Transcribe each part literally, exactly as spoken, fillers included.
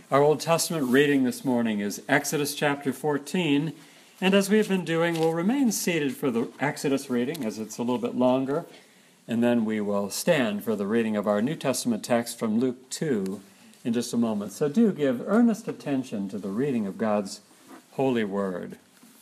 Our Old Testament reading this morning is Exodus chapter fourteen, and as we have been doing, we'll remain seated for the Exodus reading as it's a little bit longer, and then we will stand for the reading of our New Testament text from Luke two in just a moment. So do give earnest attention to the reading of God's holy word.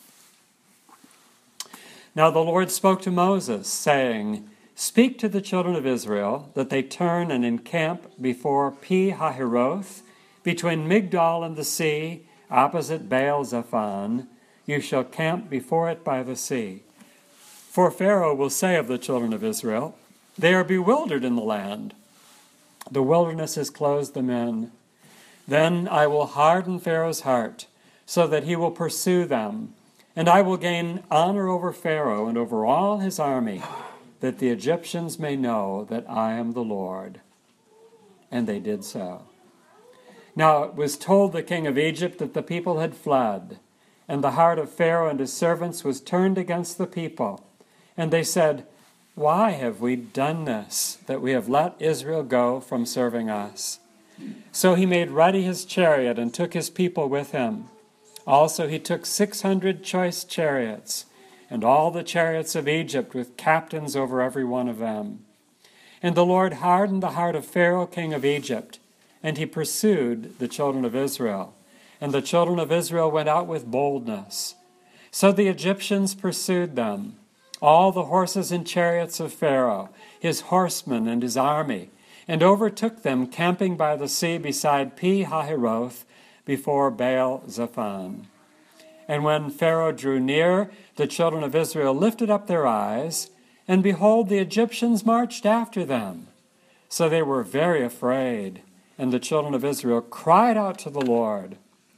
Now the Lord spoke to Moses, saying, "Speak to the children of Israel that they turn and encamp before Pi-hahiroth, between Migdol and the sea, opposite Baal-zephon. You shall camp before it by the sea. For Pharaoh will say of the children of Israel, they are bewildered in the land. The wilderness has closed them in. Then I will harden Pharaoh's heart, so that he will pursue them, and I will gain honor over Pharaoh and over all his army, that the Egyptians may know that I am the Lord." And they did so. Now it was told the king of Egypt that the people had fled, and the heart of Pharaoh and his servants was turned against the people. And they said, "Why have we done this, that we have let Israel go from serving us?" So he made ready his chariot and took his people with him. Also he took six hundred choice chariots, and all the chariots of Egypt with captains over every one of them. And the Lord hardened the heart of Pharaoh king of Egypt, and he pursued the children of Israel. And the children of Israel went out with boldness. So the Egyptians pursued them, all the horses and chariots of Pharaoh, his horsemen and his army, and overtook them camping by the sea beside Pi-hahiroth before Baal-zephon. And when Pharaoh drew near, the children of Israel lifted up their eyes, and behold, the Egyptians marched after them. So they were very afraid, and the children of Israel cried out to the Lord.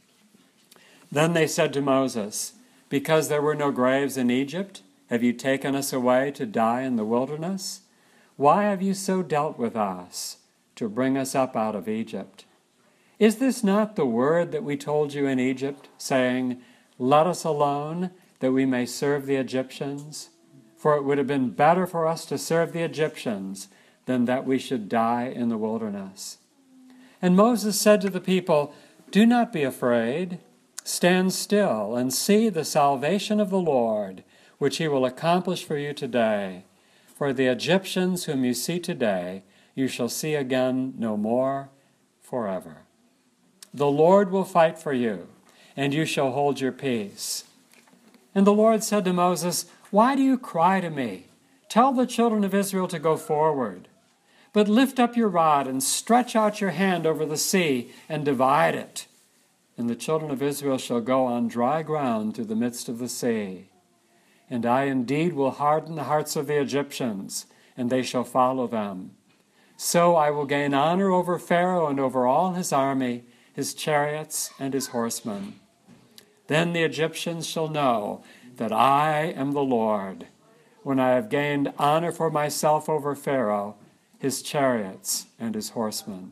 Then they said to Moses, "Because there were no graves in Egypt, have you taken us away to die in the wilderness? Why have you so dealt with us, to bring us up out of Egypt? Is this not the word that we told you in Egypt, saying, 'Let us alone, that we may serve the Egyptians'? For it would have been better for us to serve the Egyptians than that we should die in the wilderness." And Moses said to the people, "Do not be afraid. Stand still and see the salvation of the Lord, which he will accomplish for you today. For the Egyptians whom you see today, you shall see again no more forever. The Lord will fight for you, and you shall hold your peace." And the Lord said to Moses, "Why do you cry to me? Tell the children of Israel to go forward. But lift up your rod and stretch out your hand over the sea and divide it. And the children of Israel shall go on dry ground through the midst of the sea. And I indeed will harden the hearts of the Egyptians, and they shall follow them. So I will gain honor over Pharaoh and over all his army, his chariots and his horsemen. Then the Egyptians shall know that I am the Lord, when I have gained honor for myself over Pharaoh, his chariots and his horsemen."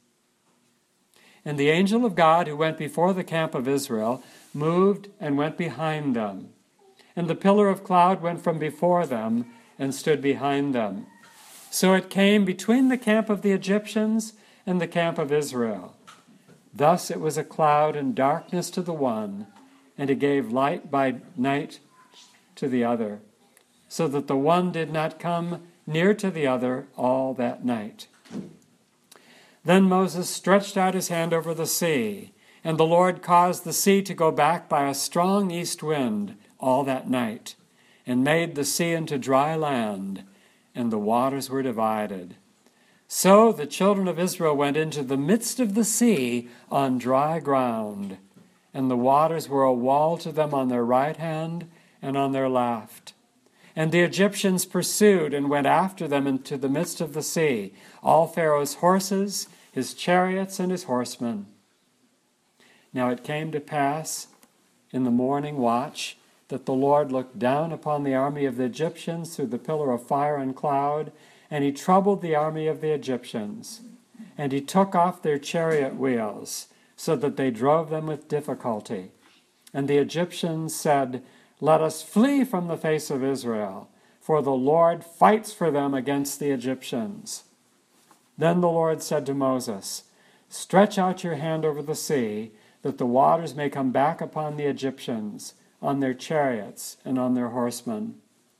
And the angel of God who went before the camp of Israel moved and went behind them. And the pillar of cloud went from before them and stood behind them. So it came between the camp of the Egyptians and the camp of Israel. Thus it was a cloud and darkness to the one, and it gave light by night to the other, so that the one did not come near to the other all that night. Then Moses stretched out his hand over the sea, and the Lord caused the sea to go back by a strong east wind all that night, and made the sea into dry land, and the waters were divided. So the children of Israel went into the midst of the sea on dry ground, and the waters were a wall to them on their right hand and on their left. And the Egyptians pursued and went after them into the midst of the sea, all Pharaoh's horses, his chariots, and his horsemen. Now it came to pass in the morning watch that the Lord looked down upon the army of the Egyptians through the pillar of fire and cloud, and he troubled the army of the Egyptians. And he took off their chariot wheels, so that they drove them with difficulty. And the Egyptians said, "Let us flee from the face of Israel, for the Lord fights for them against the Egyptians." Then the Lord said to Moses, Stretch out your hand over the sea, that the waters may come back upon the Egyptians, on their chariots and on their horsemen.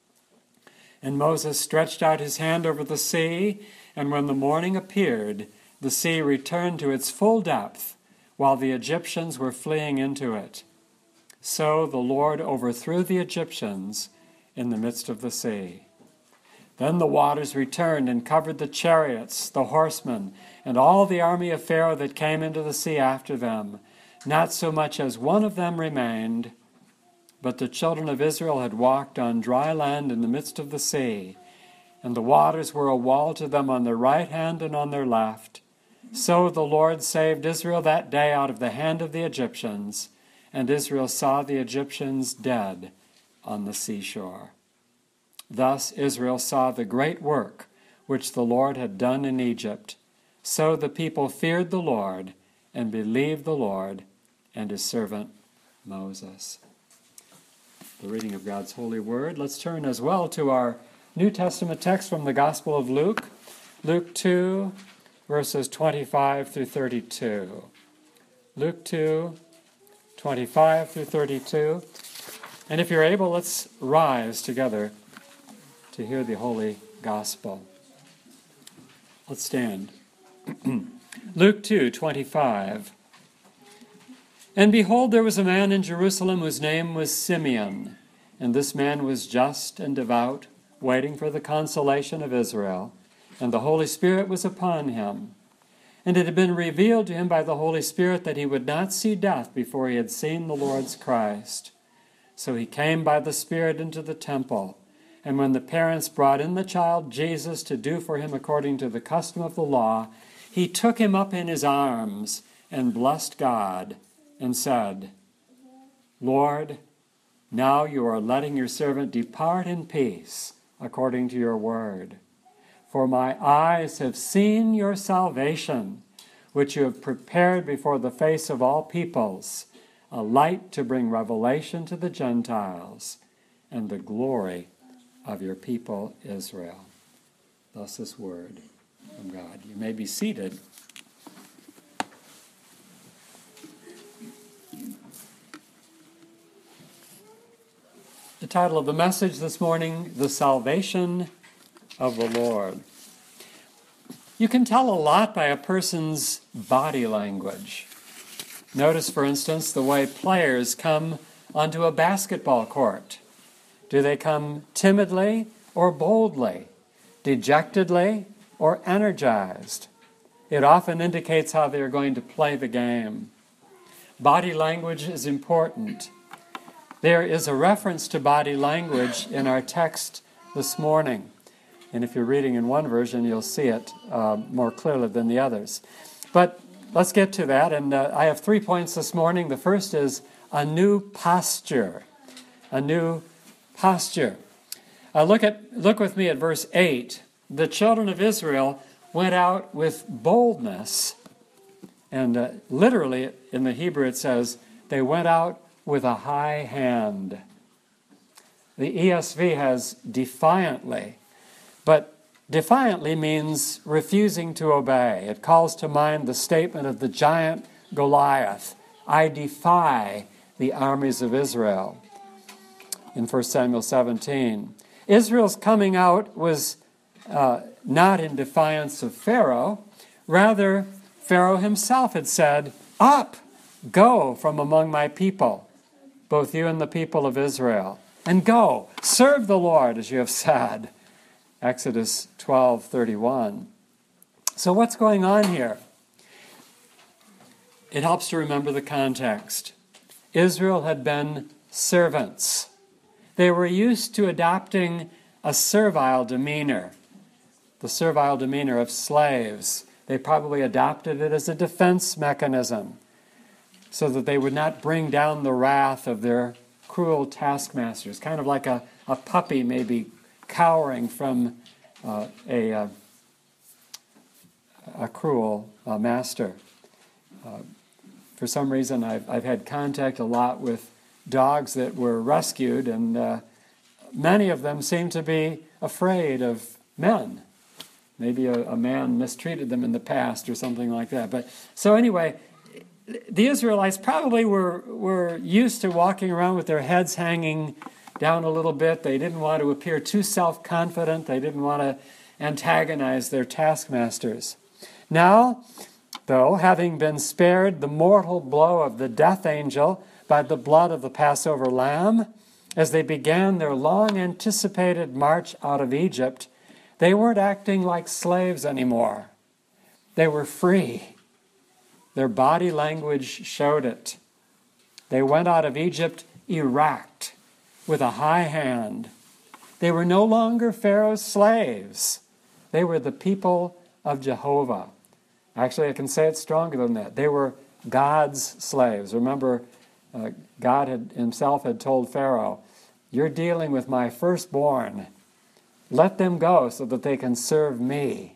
And Moses stretched out his hand over the sea, and when the morning appeared, the sea returned to its full depth, while the Egyptians were fleeing into it. So the Lord overthrew the Egyptians in the midst of the sea. Then the waters returned and covered the chariots, the horsemen, and all the army of Pharaoh that came into the sea after them. Not so much as one of them remained, but the children of Israel had walked on dry land in the midst of the sea, and the waters were a wall to them on their right hand and on their left. So the Lord saved Israel that day out of the hand of the Egyptians, and Israel saw the Egyptians dead on the seashore. Thus Israel saw the great work which the Lord had done in Egypt. So the people feared the Lord and believed the Lord and his servant Moses. The reading of God's holy word. Let's turn as well to our New Testament text from the Gospel of Luke, Luke two, verses twenty-five through thirty-two. Luke two, twenty-five through thirty-two. And if you're able, let's rise together to hear the holy gospel. Let's stand. Luke two, twenty-five. And behold, there was a man in Jerusalem whose name was Simeon, and this man was just and devout, waiting for the consolation of Israel, and the Holy Spirit was upon him. And it had been revealed to him by the Holy Spirit that he would not see death before he had seen the Lord's Christ. So he came by the Spirit into the temple, and when the parents brought in the child Jesus to do for him according to the custom of the law, he took him up in his arms and blessed God, and said, Lord, now you are letting your servant depart in peace according to your word. For my eyes have seen your salvation, which you have prepared before the face of all peoples, a light to bring revelation to the Gentiles, and the glory of your people Israel. Thus this word from God. You may be seated. The title of the message this morning, The Salvation of the Lord. You can tell a lot by a person's body language. Notice, for instance, the way players come onto a basketball court. Do they come timidly or boldly, dejectedly or energized? It often indicates how they are going to play the game. Body language is important. There is a reference to body language in our text this morning. And if you're reading in one version, you'll see it uh, more clearly than the others. But let's get to that. And uh, I have three points this morning. The first is a new posture. A new posture. Uh, look at look with me at verse eight. The children of Israel went out with boldness. And uh, literally in the Hebrew it says, they went out with a high hand. The E S V has defiantly, but defiantly means refusing to obey. It calls to mind the statement of the giant Goliath, I defy the armies of Israel, in First Samuel seventeen. Israel's coming out was uh, not in defiance of Pharaoh. Rather, Pharaoh himself had said, up, go from among my people, both you and the people of Israel, and go, serve the Lord, as you have said. Exodus twelve thirty-one. So what's going on here? It helps to remember the context. Israel had been servants. They were used to adopting a servile demeanor, the servile demeanor of slaves. They probably adopted it as a defense mechanism, so that they would not bring down the wrath of their cruel taskmasters, kind of like a, a puppy maybe cowering from uh, a, uh, a cruel uh, master. Uh, for some reason, I've, I've had contact a lot with dogs that were rescued, and uh, many of them seem to be afraid of men. Maybe a, a man mistreated them in the past or something like that. But so anyway, the Israelites probably were, were used to walking around with their heads hanging down a little bit. They didn't want to appear too self-confident. They didn't want to antagonize their taskmasters. Now, though, having been spared the mortal blow of the death angel by the blood of the Passover lamb, as they began their long-anticipated march out of Egypt, they weren't acting like slaves anymore. They were free. Their body language showed it. They went out of Egypt erect, with a high hand. They were no longer Pharaoh's slaves. They were the people of Jehovah. Actually, I can say it stronger than that. They were God's slaves. Remember, uh, God had, himself had told Pharaoh, "You're dealing with my firstborn. Let them go so that they can serve me."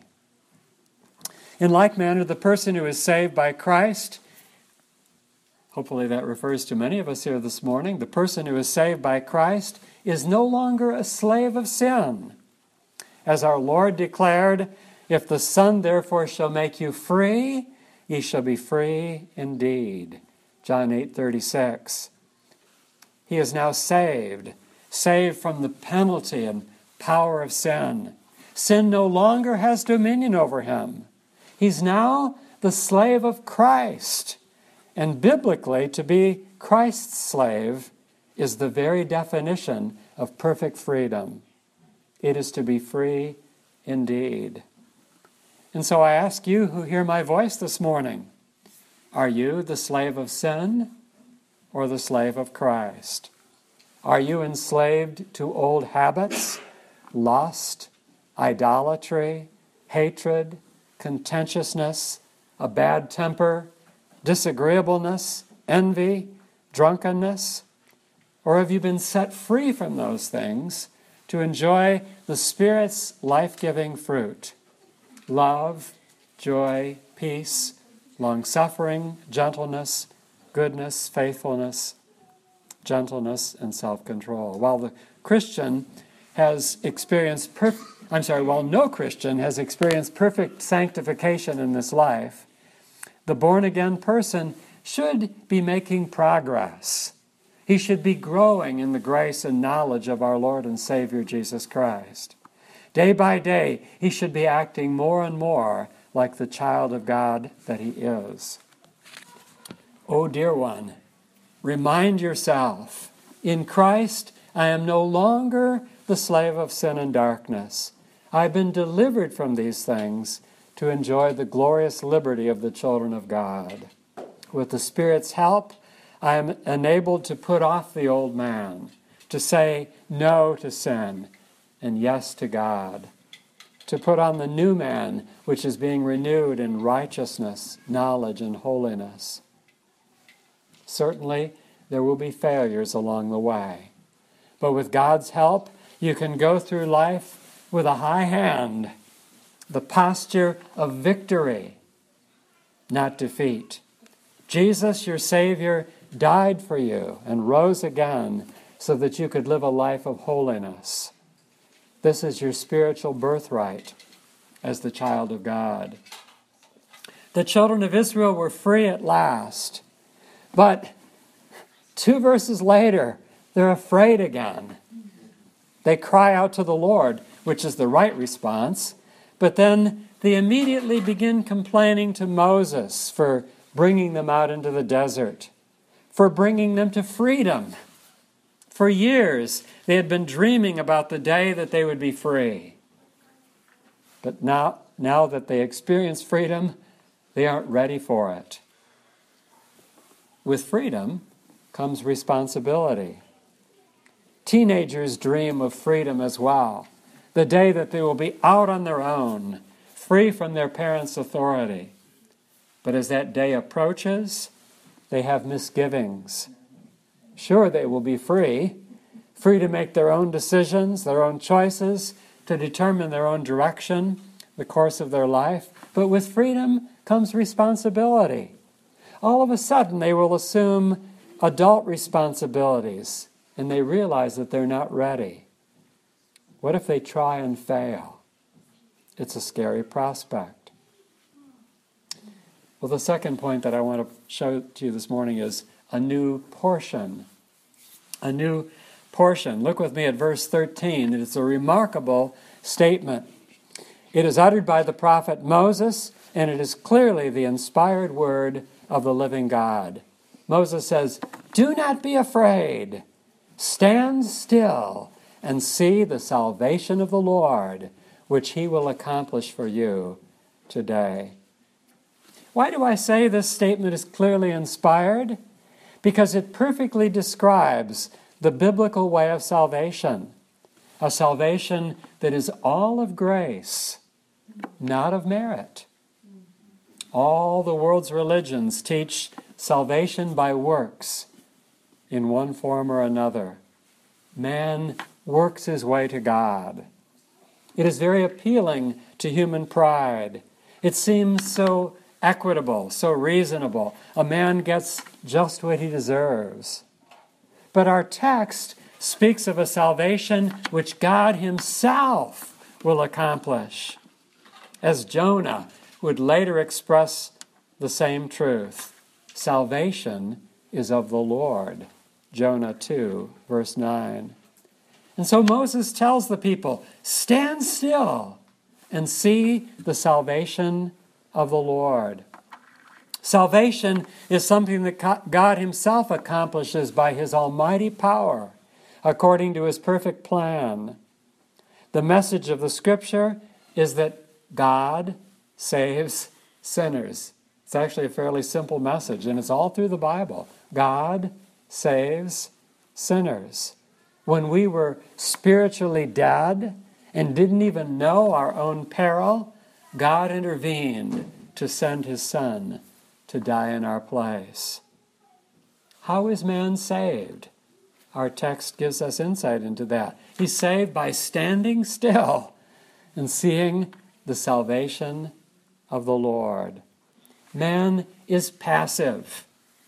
In like manner, the person who is saved by Christ, hopefully that refers to many of us here this morning, the person who is saved by Christ is no longer a slave of sin. As our Lord declared, "If the Son therefore shall make you free, ye shall be free indeed." John eight thirty-six. He is now saved, saved from the penalty and power of sin. Sin no longer has dominion over him. He's now the slave of Christ. And biblically, to be Christ's slave is the very definition of perfect freedom. It is to be free indeed. And so I ask you who hear my voice this morning, are you the slave of sin or the slave of Christ? Are you enslaved to old habits, lust, idolatry, hatred, contentiousness, a bad temper, disagreeableness, envy, drunkenness? Or have you been set free from those things to enjoy the Spirit's life-giving fruit? Love, joy, peace, long-suffering, gentleness, goodness, faithfulness, gentleness, and self-control. While the Christian has experienced perfect, I'm sorry, while no Christian has experienced perfect sanctification in this life, the born-again person should be making progress. He should be growing in the grace and knowledge of our Lord and Savior Jesus Christ. Day by day, he should be acting more and more like the child of God that he is. Oh, dear one, remind yourself, in Christ, I am no longer the slave of sin and darkness. I've been delivered from these things to enjoy the glorious liberty of the children of God. With the Spirit's help, I am enabled to put off the old man, to say no to sin and yes to God, to put on the new man, which is being renewed in righteousness, knowledge, and holiness. Certainly, there will be failures along the way, but with God's help, you can go through life with a high hand, the posture of victory, not defeat. Jesus, your Savior, died for you and rose again so that you could live a life of holiness. This is your spiritual birthright as the child of God. The children of Israel were free at last, but two verses later, they're afraid again. They cry out to the Lord, which is the right response, but then they immediately begin complaining to Moses for bringing them out into the desert, for bringing them to freedom. For years, they had been dreaming about the day that they would be free. But now, now that they experience freedom, they aren't ready for it. With freedom comes responsibility. Teenagers dream of freedom as well, the day that they will be out on their own, free from their parents' authority. But as that day approaches, they have misgivings. Sure, they will be free, free to make their own decisions, their own choices, to determine their own direction, the course of their life. But with freedom comes responsibility. All of a sudden, they will assume adult responsibilities, and they realize that they're not ready. What if they try and fail? It's a scary prospect. Well, the second point that I want to show to you this morning is a new portion. A new portion. Look with me at verse thirteen. It's a remarkable statement. It is uttered by the prophet Moses, and it is clearly the inspired word of the living God. Moses says, "Do not be afraid. Stand still and see the salvation of the Lord, which he will accomplish for you today." Why do I say this statement is clearly inspired? Because it perfectly describes the biblical way of salvation, a salvation that is all of grace, not of merit. All the world's religions teach salvation by works in one form or another. Man works his way to God. It is very appealing to human pride. It seems so equitable, so reasonable. A man gets just what he deserves. But our text speaks of a salvation which God himself will accomplish, as Jonah would later express the same truth. Salvation is of the Lord. Jonah two, verse nine. And so Moses tells the people, stand still and see the salvation of the Lord. Salvation is something that God himself accomplishes by his almighty power, according to his perfect plan. The message of the Scripture is that God saves sinners. It's actually a fairly simple message, and it's all through the Bible. God saves sinners. When we were spiritually dead and didn't even know our own peril, God intervened to send his Son to die in our place. How is man saved? Our text gives us insight into that. He's saved by standing still and seeing the salvation of the Lord. Man is passive.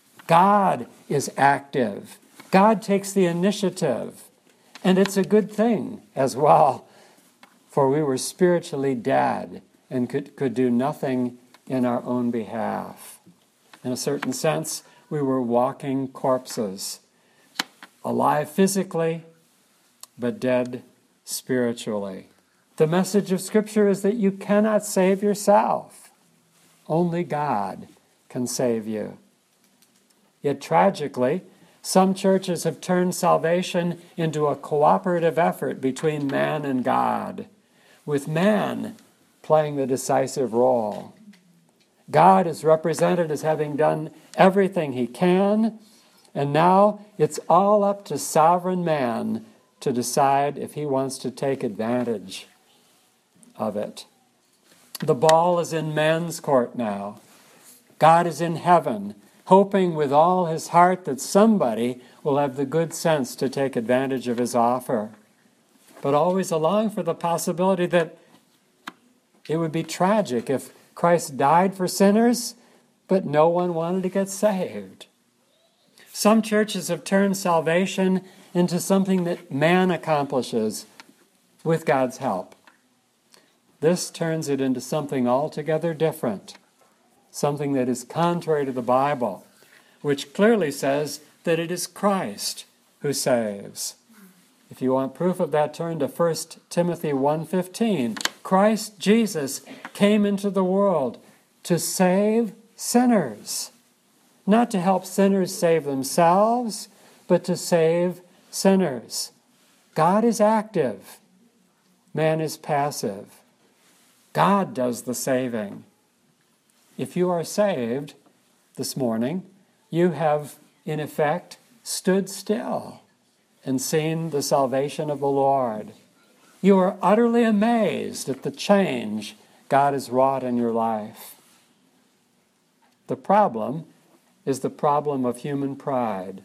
God is active. God takes the initiative. And it's a good thing as well, for we were spiritually dead and could, could do nothing in our own behalf. In a certain sense, we were walking corpses, alive physically, but dead spiritually. The message of Scripture is that you cannot save yourself. Only God can save you. Yet tragically, some churches have turned salvation into a cooperative effort between man and God, with man playing the decisive role. God is represented as having done everything he can, and now it's all up to sovereign man to decide if he wants to take advantage of it. The ball is in man's court now. God is in heaven, hoping with all his heart that somebody will have the good sense to take advantage of his offer, but always allowing for the possibility that it would be tragic if Christ died for sinners, but no one wanted to get saved. Some churches have turned salvation into something that man accomplishes with God's help. This turns it into something altogether different, something that is contrary to the Bible, which clearly says that it is Christ who saves. If you want proof of that, turn to First Timothy one fifteen. Christ Jesus came into the world to save sinners, not to help sinners save themselves, but to save sinners. God is active. Man is passive. God does the saving. If you are saved this morning, you have, in effect, stood still and seen the salvation of the Lord. You are utterly amazed at the change God has wrought in your life. The problem is the problem of human pride.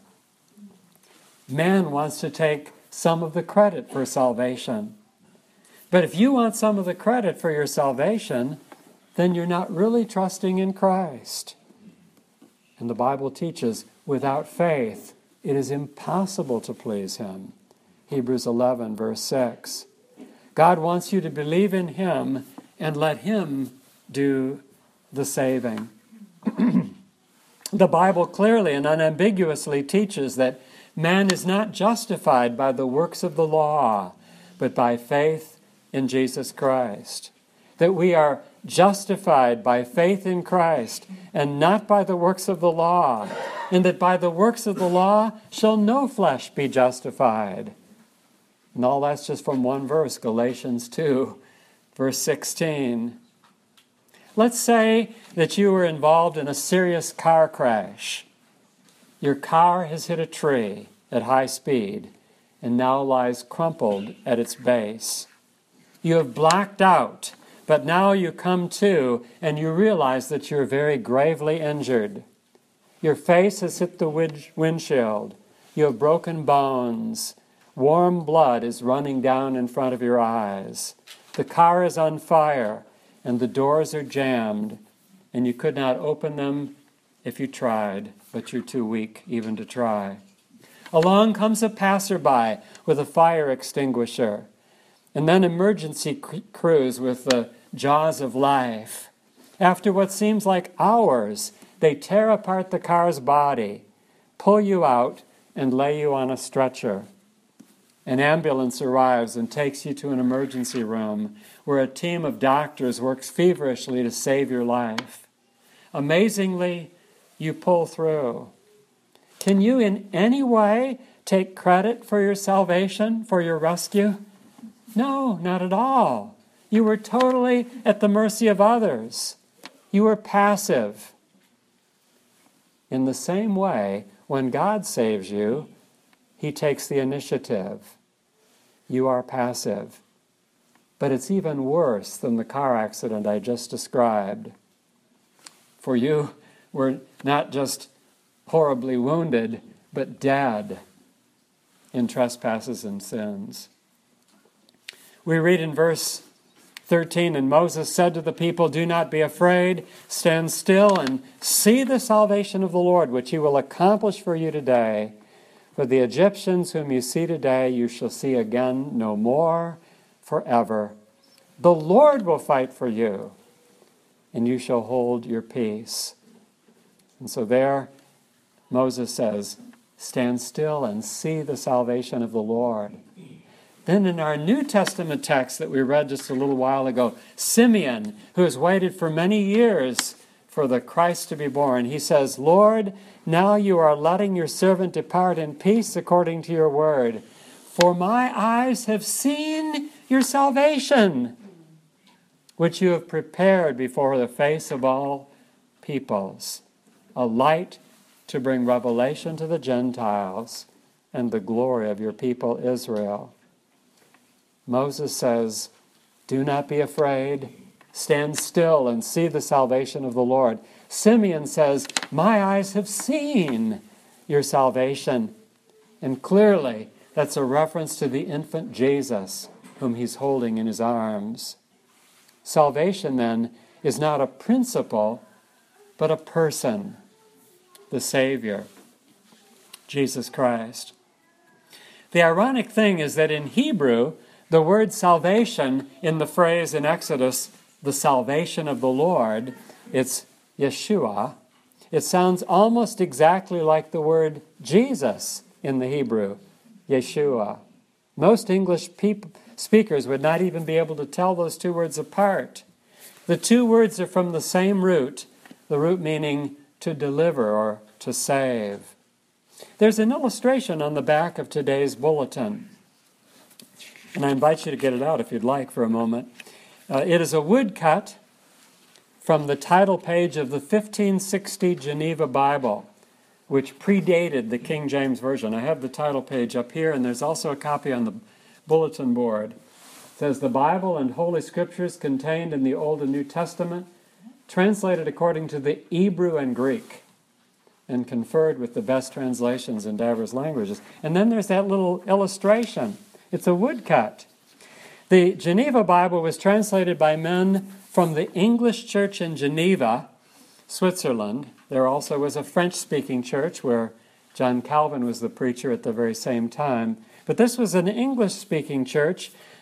Man wants to take some of the credit for salvation. But if you want some of the credit for your salvation, then you're not really trusting in Christ. And the Bible teaches, without faith, it is impossible to please him. Hebrews eleven, verse six. God wants you to believe in him and let him do the saving. The Bible clearly and unambiguously teaches that man is not justified by the works of the law, but by faith in Jesus Christ. That we are justified by faith in Christ and not by the works of the law, and that by the works of the law shall no flesh be justified. And all that's just from one verse, Galatians two, verse sixteen. Let's say that you were involved in a serious car crash. Your car has hit a tree at high speed and now lies crumpled at its base. You have blacked out, but now you come to and you realize that you're very gravely injured. Your face has hit the windshield. You have broken bones. Warm blood is running down in front of your eyes. The car is on fire, and the doors are jammed, and you could not open them if you tried, but you're too weak even to try. Along comes a passerby with a fire extinguisher, and then emergency crews with the jaws of life. After what seems like hours, they tear apart the car's body, pull you out, and lay you on a stretcher. An ambulance arrives and takes you to an emergency room where a team of doctors works feverishly to save your life. Amazingly, you pull through. Can you in any way take credit for your salvation, for your rescue? No, not at all. You were totally at the mercy of others. You were passive. In the same way, when God saves you, He takes the initiative. You are passive. But it's even worse than the car accident I just described. For you were not just horribly wounded, but dead in trespasses and sins. We read in verse thirteen, and Moses said to the people, "Do not be afraid, stand still and see the salvation of the Lord, which He will accomplish for you today. For the Egyptians whom you see today, you shall see again no more forever. The Lord will fight for you, and you shall hold your peace." And so there, Moses says, stand still and see the salvation of the Lord. Then in our New Testament text that we read just a little while ago, Simeon, who has waited for many years for the Christ to be born, he says, "Lord, now you are letting your servant depart in peace according to your word. For my eyes have seen your salvation, which you have prepared before the face of all peoples, a light to bring revelation to the Gentiles and the glory of your people Israel." Moses says, do not be afraid. Stand still and see the salvation of the Lord. Simeon says, my eyes have seen your salvation. And clearly, that's a reference to the infant Jesus, whom he's holding in his arms. Salvation, then, is not a principle, but a person, the Savior, Jesus Christ. The ironic thing is that in Hebrew, the word salvation in the phrase in Exodus, the salvation of the Lord, it's Yeshua. It sounds almost exactly like the word Jesus in the Hebrew, Yeshua. Most English peop- speakers would not even be able to tell those two words apart. The two words are from the same root, the root meaning to deliver or to save. There's an illustration on the back of today's bulletin, and I invite you to get it out if you'd like for a moment. Uh, it is a woodcut from the title page of the fifteen sixty Geneva Bible, which predated the King James Version. I have the title page up here, and there's also a copy on the bulletin board. It says, "The Bible and Holy Scriptures contained in the Old and New Testament, translated according to the Hebrew and Greek, and conferred with the best translations in diverse languages." And then there's that little illustration. It's a woodcut. The Geneva Bible was translated by men from the English church in Geneva, Switzerland. There also was a French-speaking church where John Calvin was the preacher at the very same time. But this was an English-speaking church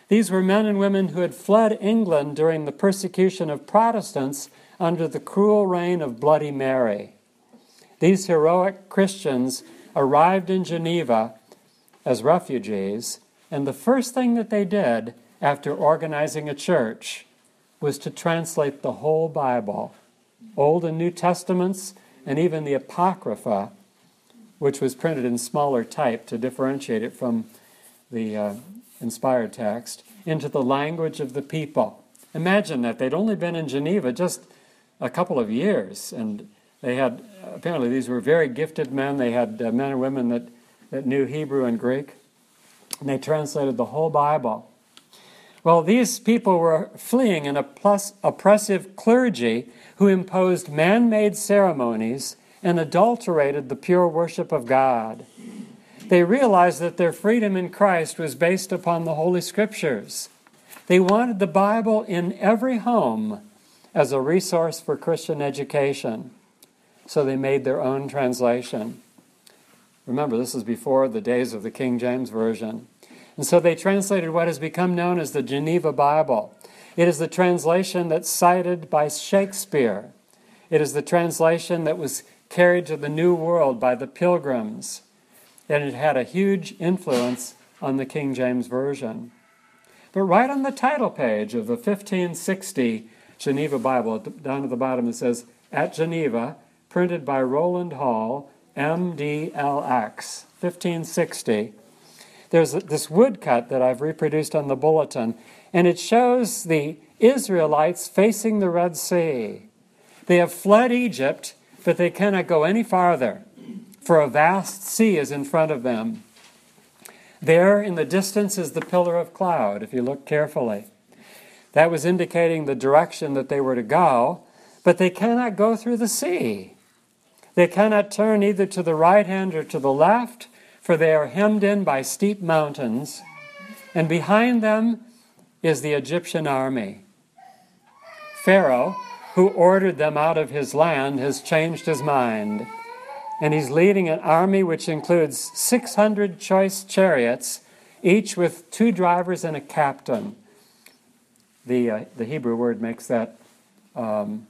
These were men and women who had fled England during the persecution of Protestants under the cruel reign of Bloody Mary. These heroic Christians arrived in Geneva as refugees, and the first thing that they did after organizing a church was to translate the whole Bible, Old and New Testaments, and even the Apocrypha, which was printed in smaller type to differentiate it from the uh, inspired text, into the language of the people. Imagine that. They'd only been in Geneva just a couple of years, and they had, apparently these were very gifted men. They had uh, men and women that, that knew Hebrew and Greek, and they translated the whole Bible. Well, these people were fleeing an oppressive clergy who imposed man-made ceremonies and adulterated the pure worship of God. They realized that their freedom in Christ was based upon the Holy Scriptures. They wanted the Bible in every home as a resource for Christian education, so they made their own translation. Remember, this is before the days of the King James Version. And so they translated what has become known as the Geneva Bible. It is the translation that's cited by Shakespeare. It is the translation that was carried to the New World by the Pilgrims. And it had a huge influence on the King James Version. But right on the title page of the fifteen sixty Geneva Bible, down at the bottom it says, "At Geneva, printed by Rowland Hall, M D L X, fifteen sixty. There's this woodcut that I've reproduced on the bulletin, and it shows the Israelites facing the Red Sea. They have fled Egypt, but they cannot go any farther, for a vast sea is in front of them. There in the distance is the pillar of cloud, if you look carefully. That was indicating the direction that they were to go, but they cannot go through the sea. They cannot turn either to the right hand or to the left, for they are hemmed in by steep mountains, and behind them is the Egyptian army. Pharaoh, who ordered them out of his land, has changed his mind, and he's leading an army which includes six hundred choice chariots, each with two drivers and a captain." The uh, the Hebrew word makes that um,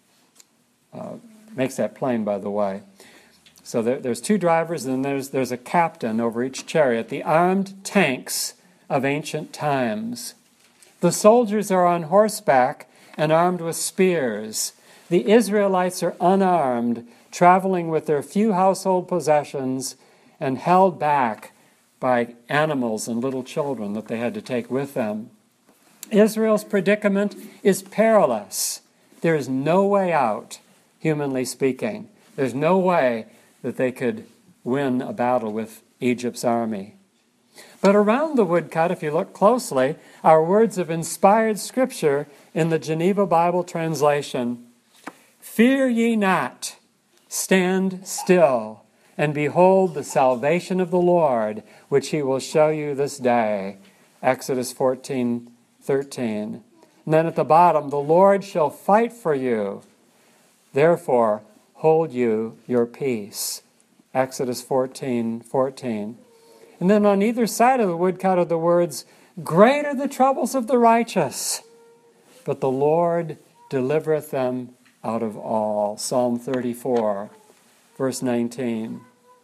uh, makes that plain, by the way. So there, there's two drivers, and there's there's a captain over each chariot. The armed tanks of ancient times. The soldiers are on horseback and armed with spears. The Israelites are unarmed, traveling with their few household possessions and held back by animals and little children that they had to take with them. Israel's predicament is perilous. There is no way out, humanly speaking. There's no way that they could win a battle with Egypt's army. But around the woodcut, if you look closely, are words of inspired scripture in the Geneva Bible translation. "Fear ye not, stand still, and behold the salvation of the Lord, which he will show you this day." Exodus fourteen thirteen. And then at the bottom, "The Lord shall fight for you. Therefore, hold you your peace." Exodus fourteen fourteen. And then on either side of the woodcut are the words, "Great are the troubles of the righteous, but the Lord delivereth them out of all." Psalm thirty-four, verse nineteen.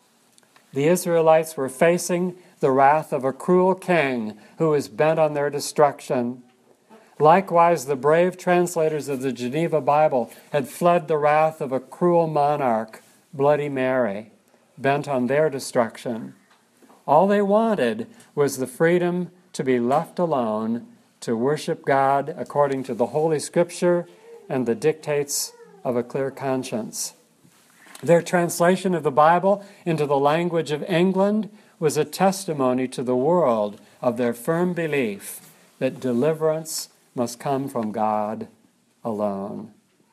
The Israelites were facing the wrath of a cruel king who was bent on their destruction. Likewise, the brave translators of the Geneva Bible had fled the wrath of a cruel monarch, Bloody Mary, bent on their destruction. All they wanted was the freedom to be left alone to worship God according to the Holy Scripture and the dictates of a clear conscience. Their translation of the Bible into the language of England was a testimony to the world of their firm belief that deliverance must come from God alone.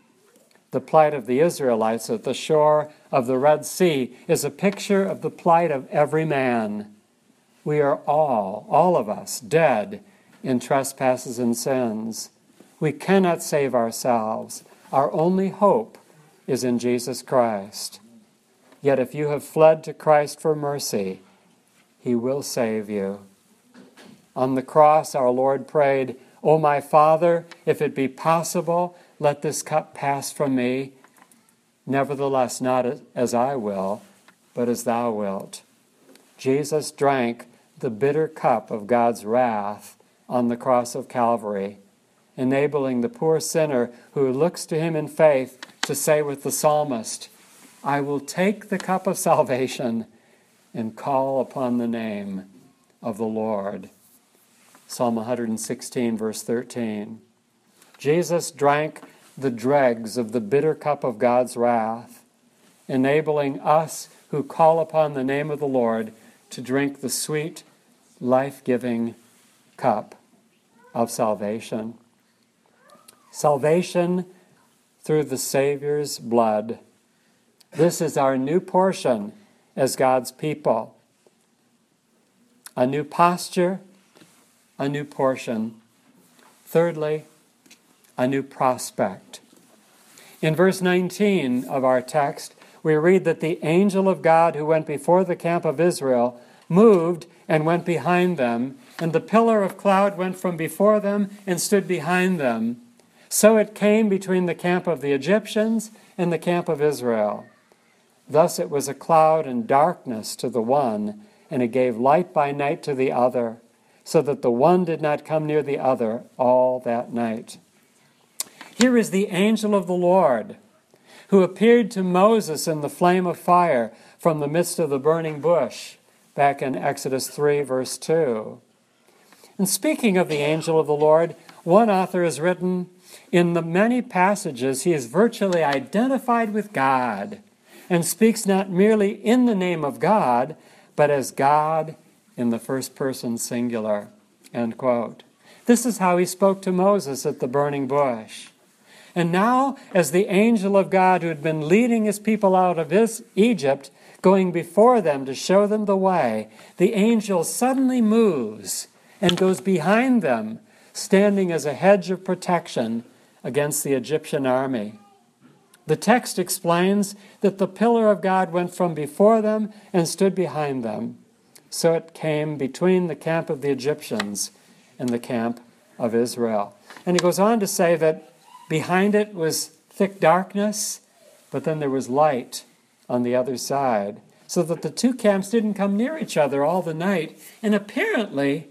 The plight of the Israelites at the shore of the Red Sea is a picture of the plight of every man. We are all, all of us, dead in trespasses and sins. We cannot save ourselves. Our only hope is in Jesus Christ. Yet if you have fled to Christ for mercy, he will save you. On the cross, our Lord prayed, "O my Father, if it be possible, let this cup pass from me. Nevertheless, not as I will, but as thou wilt." Jesus drank the bitter cup of God's wrath on the cross of Calvary, enabling the poor sinner who looks to him in faith to say with the psalmist, "I will take the cup of salvation and call upon the name of the Lord." Psalm one sixteen, verse thirteen. Jesus drank the dregs of the bitter cup of God's wrath, enabling us who call upon the name of the Lord to drink the sweet, life-giving cup of salvation. Salvation through the Savior's blood. This is our new portion as God's people. A new posture, a new portion. Thirdly, a new prospect. In verse nineteen of our text, we read that the angel of God who went before the camp of Israel moved and went behind them, and the pillar of cloud went from before them and stood behind them. So it came between the camp of the Egyptians and the camp of Israel. Thus it was a cloud and darkness to the one, and it gave light by night to the other, so that the one did not come near the other all that night. Here is the angel of the Lord, who appeared to Moses in the flame of fire from the midst of the burning bush, back in Exodus three, verse two. And speaking of the angel of the Lord, one author has written, in the many passages he is virtually identified with God and speaks not merely in the name of God, but as God in the first person singular. End quote. This is how he spoke to Moses at the burning bush. And now, as the angel of God who had been leading his people out of his Egypt, going before them to show them the way, the angel suddenly moves and goes behind them, standing as a hedge of protection against the Egyptian army. The text explains that the pillar of God went from before them and stood behind them. So it came between the camp of the Egyptians and the camp of Israel. And he goes on to say that behind it was thick darkness, but then there was light on the other side, so that the two camps didn't come near each other all the night. And apparently,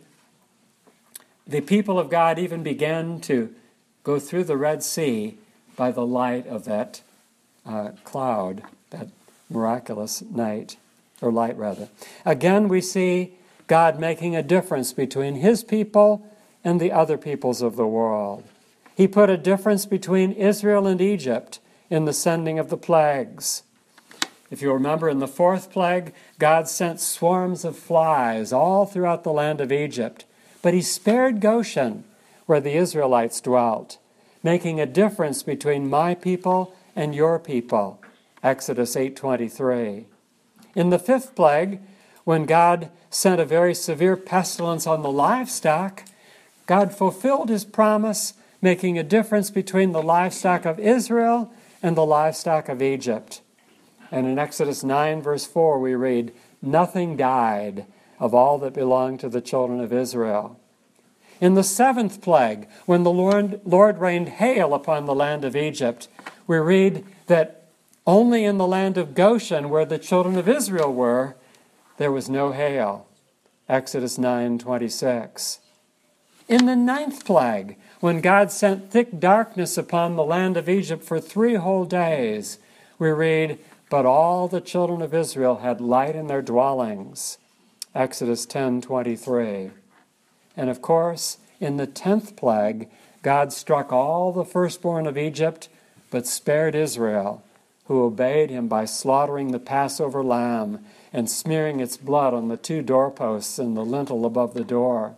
the people of God even began to go through the Red Sea by the light of that uh, cloud, that miraculous night, or light rather. Again, we see God making a difference between his people and the other peoples of the world. He put a difference between Israel and Egypt in the sending of the plagues. If you remember, in the fourth plague, God sent swarms of flies all throughout the land of Egypt. But he spared Goshen, where the Israelites dwelt, making a difference between my people and your people. Exodus eight twenty-three. In the fifth plague, when God sent a very severe pestilence on the livestock, God fulfilled his promise, making a difference between the livestock of Israel and the livestock of Egypt. And in Exodus nine, verse four, we read, "Nothing died of all that belonged to the children of Israel." In the seventh plague, when the Lord, Lord rained hail upon the land of Egypt, we read that only in the land of Goshen, where the children of Israel were, there was no hail. Exodus nine twenty-six. In the ninth plague, when God sent thick darkness upon the land of Egypt for three whole days, we read, "But all the children of Israel had light in their dwellings." Exodus ten twenty-three. And of course, in the tenth plague, God struck all the firstborn of Egypt, but spared Israel, who obeyed him by slaughtering the Passover lamb and smearing its blood on the two doorposts and the lintel above the door.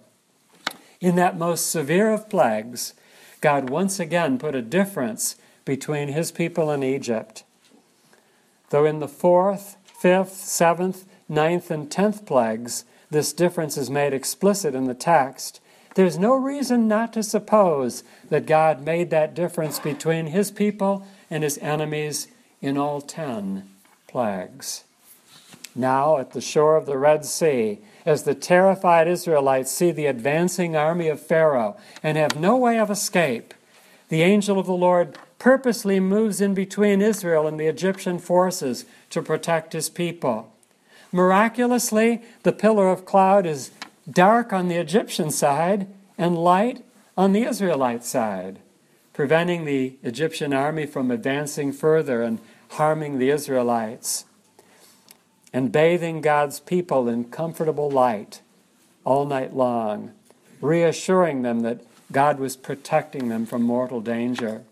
In that most severe of plagues, God once again put a difference between his people and Egypt. Though in the fourth, fifth, seventh, ninth, and tenth plagues, this difference is made explicit in the text, there's no reason not to suppose that God made that difference between his people and his enemies in all ten plagues. Now, at the shore of the Red Sea, as the terrified Israelites see the advancing army of Pharaoh and have no way of escape, the angel of the Lord purposely moves in between Israel and the Egyptian forces to protect his people. Miraculously, the pillar of cloud is dark on the Egyptian side and light on the Israelite side, preventing the Egyptian army from advancing further and harming the Israelites, and bathing God's people in comfortable light all night long, reassuring them that God was protecting them from mortal danger.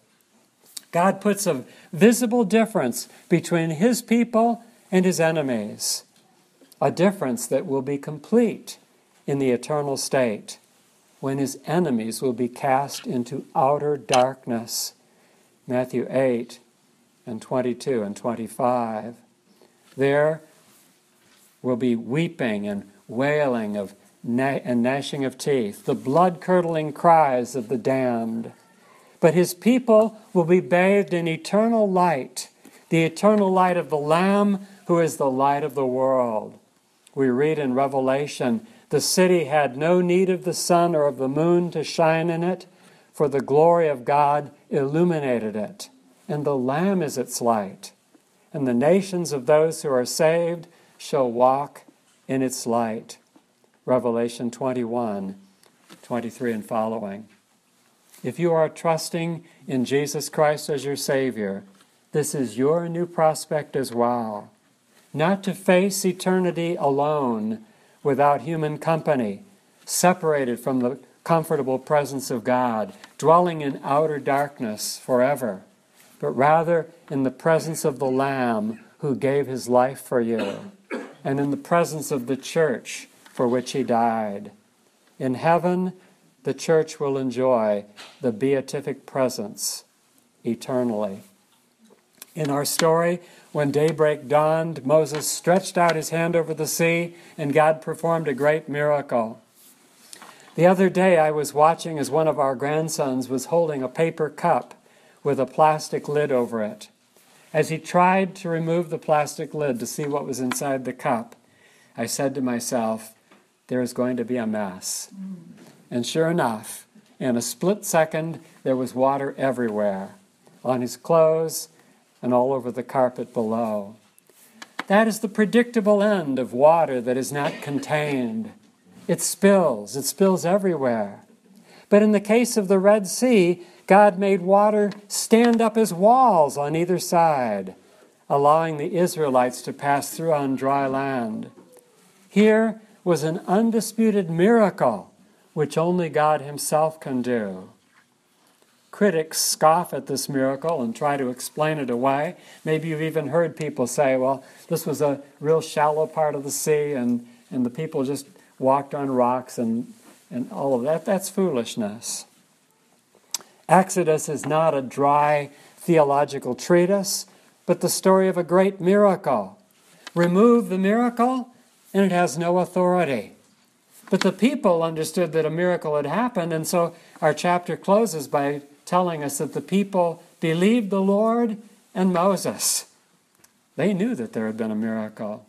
God puts a visible difference between his people and his enemies, a difference that will be complete in the eternal state, when his enemies will be cast into outer darkness. Matthew eight and twenty-two and twenty-five. There will be weeping and wailing of na- and gnashing of teeth, the blood-curdling cries of the damned. But his people will be bathed in eternal light, the eternal light of the Lamb, who is the light of the world. We read in Revelation, the city had no need of the sun or of the moon to shine in it, for the glory of God illuminated it, and the Lamb is its light. And the nations of those who are saved shall walk in its light. Revelation twenty-one, twenty-three and following. If you are trusting in Jesus Christ as your Savior, this is your new prospect as well. Not to face eternity alone, without human company, separated from the comfortable presence of God, dwelling in outer darkness forever, but rather in the presence of the Lamb who gave his life for you, and in the presence of the church for which he died. In heaven, the church will enjoy the beatific presence eternally. In our story, when daybreak dawned, Moses stretched out his hand over the sea, and God performed a great miracle. The other day I was watching as one of our grandsons was holding a paper cup with a plastic lid over it. As he tried to remove the plastic lid to see what was inside the cup, I said to myself, there is going to be a mess. And sure enough, in a split second, there was water everywhere, on his clothes and all over the carpet below. That is the predictable end of water that is not contained. It spills, it spills everywhere. But in the case of the Red Sea, God made water stand up as walls on either side, allowing the Israelites to pass through on dry land. Here was an undisputed miracle, which only God himself can do. Critics scoff at this miracle and try to explain it away. Maybe you've even heard people say, well, this was a real shallow part of the sea and, and the people just walked on rocks and, and all of that. That's foolishness. Exodus is not a dry theological treatise, but the story of a great miracle. Remove the miracle, and it has no authority. But the people understood that a miracle had happened, and so our chapter closes by telling us that the people believed the Lord and Moses. They knew that there had been a miracle.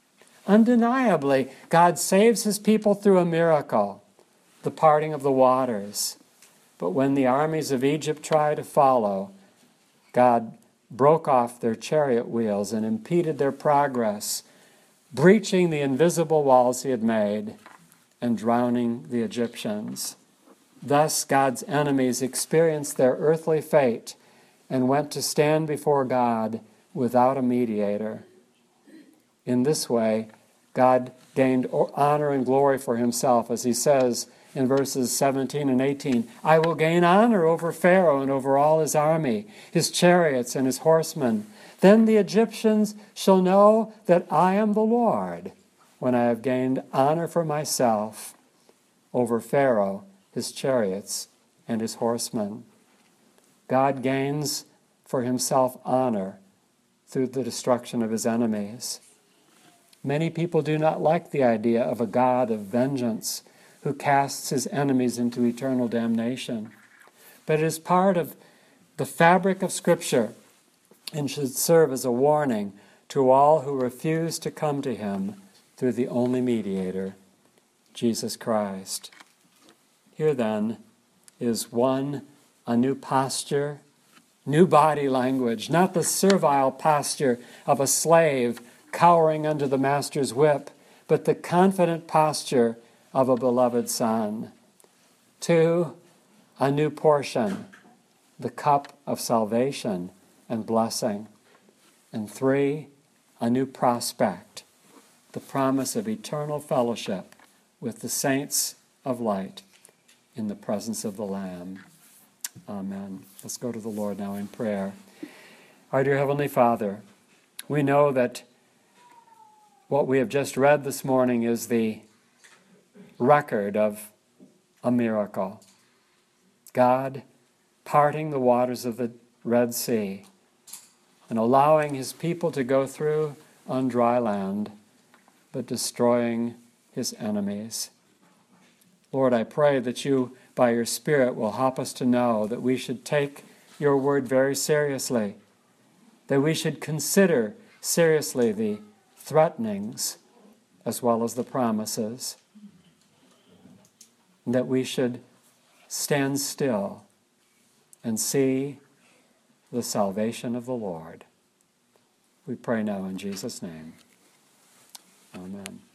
Undeniably, God saves his people through a miracle, the parting of the waters. But when the armies of Egypt try to follow, God broke off their chariot wheels and impeded their progress, breaching the invisible walls he had made and drowning the Egyptians. Thus, God's enemies experienced their earthly fate and went to stand before God without a mediator. In this way, God gained honor and glory for himself, as he says in verses seventeen and eighteen, I will gain honor over Pharaoh and over all his army, his chariots and his horsemen. Then the Egyptians shall know that I am the Lord, when I have gained honor for myself over Pharaoh, his chariots, and his horsemen. God gains for himself honor through the destruction of his enemies. Many people do not like the idea of a God of vengeance who casts his enemies into eternal damnation. But it is part of the fabric of Scripture and should serve as a warning to all who refuse to come to him through the only mediator, Jesus Christ. Here then is one, a new posture, new body language, not the servile posture of a slave cowering under the master's whip, but the confident posture of a beloved son. Two, a new portion, the cup of salvation and blessing. And three, a new prospect, the promise of eternal fellowship with the saints of light in the presence of the Lamb. Amen. Let's go to the Lord now in prayer. Our dear Heavenly Father, we know that what we have just read this morning is the record of a miracle. God parting the waters of the Red Sea and allowing his people to go through on dry land, but destroying his enemies. Lord, I pray that you, by your Spirit, will help us to know that we should take your word very seriously, that we should consider seriously the threatenings as well as the promises, that we should stand still and see the salvation of the Lord. We pray now in Jesus' name. Amen.